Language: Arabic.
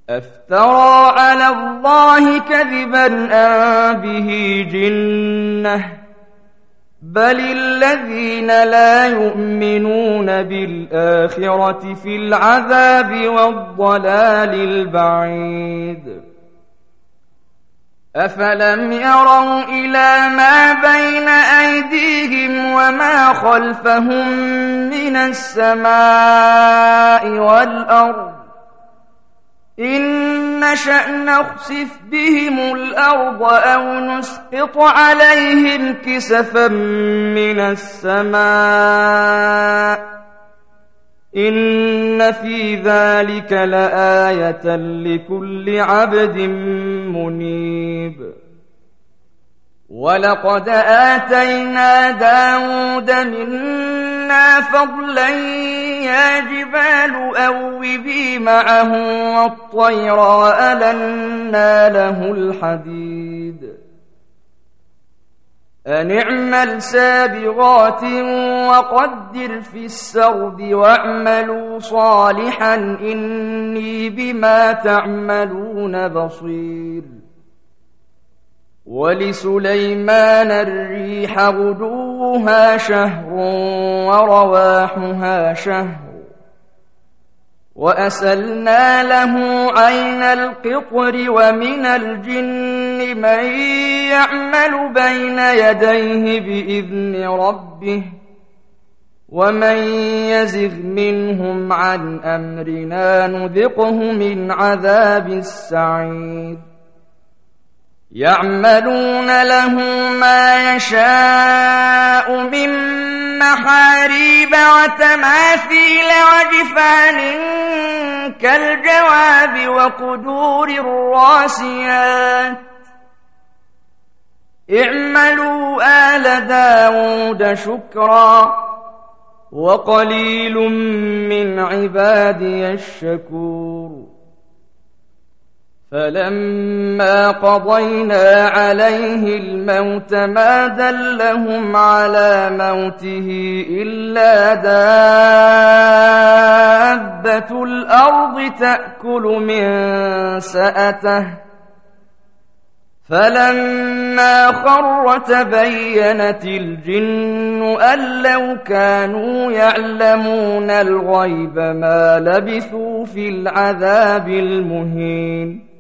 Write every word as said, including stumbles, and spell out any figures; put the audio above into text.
أفترى على الله كذبا أم به جنة بل الذين لا يؤمنون بالآخرة في العذاب والضلال البعيد أفلم يروا إلى ما بين أيديهم وما خلفهم من السماء والأرض إن نشأ نخسف بهم الأرض أو نسقط عليهم كسفا من السماء إن في ذلك لآية لكل عبد منيب ولقد آتينا داود منا فضلا يا جبال أوبي معه والطير وألنا له الحديد أن اعمل سابغات وقدر في السرد واعملوا صالحا إني بما تعملون بصير ولسليمان الريح غدوها شهر ورواحها شهر وأسلنا له عين القطر ومن الجن من يعمل بين يديه بإذن ربه ومن يزغ منهم عن أمرنا نذقه من عذاب السعير يعملون له ما يشاء من محاريب وتماثيل وجفان كالجواب وقدور الراسيات اعملوا آل داود شكرا وقليل من عبادي الشكور فلما قضينا عليه الموت ما دلهم على موته إلا دابة الأرض تأكل من سأته فلما خر تبينت الجن أن لو كانوا يعلمون الغيب ما لبثوا في العذاب المهين